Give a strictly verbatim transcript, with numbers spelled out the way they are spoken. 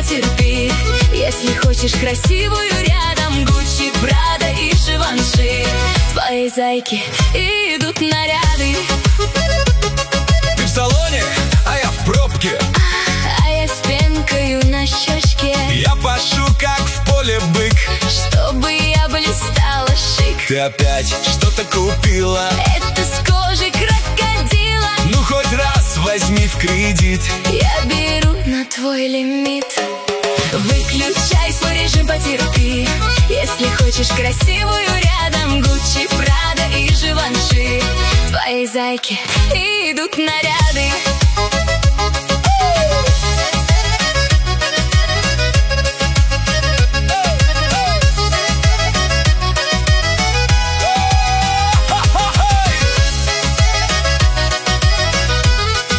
потерпи. Если хочешь красивую рядом, Гуччи, Прада и Живанши. Твои зайки идут наряды. Ты в салоне, а я в пробке, А я с пенкою на щечке. я пашу, как в поле бык, Чтобы я блистала шик. ты опять что-то купила. Это с кожи крокодила. Ну хоть раз возьми в кредит. Я беру на твой лимит. Выключай свой режим, потерпи. Если хочешь красивую рядом, Гуччи, Прада и Живанши. Твои зайки идут наряды.